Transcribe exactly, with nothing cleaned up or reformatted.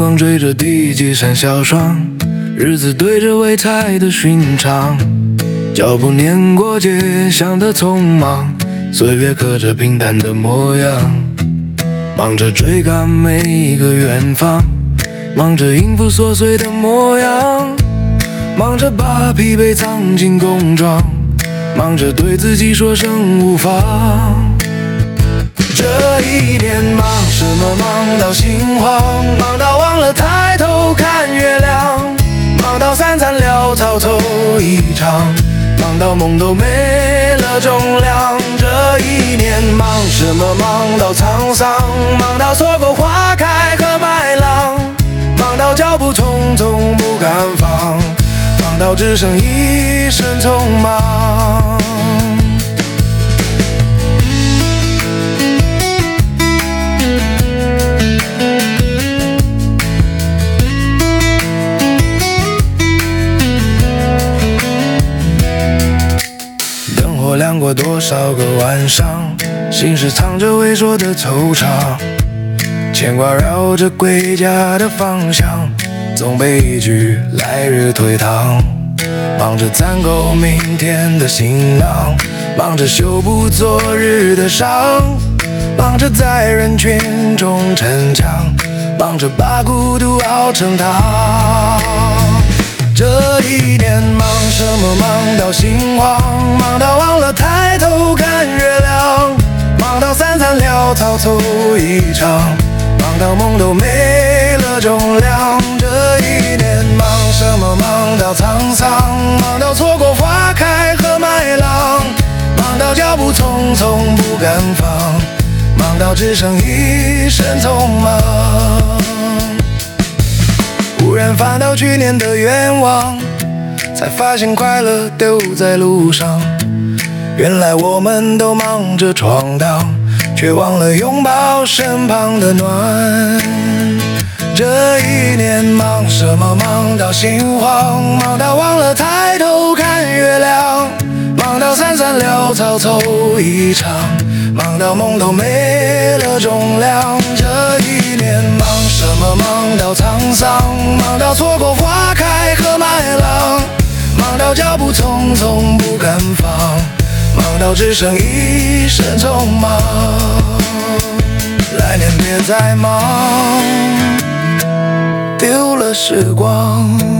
光追着第几扇小窗，日子对着未猜的寻常，脚步碾过街巷的匆忙，岁月刻着平淡的模样，忙着追赶每一个远方，忙着应付琐碎的模样，忙着把疲惫藏进工装，忙着对自己说声无妨。这一年忙什么？忙到心慌，忙到忘了抬头看月亮，忙到三餐潦草走一场，忙到梦都没了重量。这一年忙什么？忙到沧桑，忙到错过花开和麦浪，忙到脚步匆匆不敢放，忙到只剩一身匆忙。灯火亮过多少个晚上，心事藏着微弱的惆怅，牵挂绕着归家的方向，总被一句来日推搪。忙着攒够明天的行囊，忙着修补昨日的伤，忙着在人群中逞强，忙着把孤独熬成汤。这一年忙什么？忙到心慌，忙到忘了抬头看月亮，忙到三餐潦草走一场，忙到梦都没了重量。这一年忙什么？忙到沧桑，忙到错过花开和麦浪，忙到脚步匆匆不敢放，忙到只剩一身匆忙。忽然翻到去年的愿望，才发现快乐丢在路上。原来我们都忙着闯荡，却忘了拥抱身旁的暖。这一年忙什么？忙到心慌，忙到忘了抬头看月亮，忙到三餐潦草走一场，忙到梦都没了重量。这一年忙什么？忙到沧桑，忙到错过花开和麦浪，忙到脚步匆匆不敢放，忙到只剩一身匆忙。来年别再忙，丢了时光。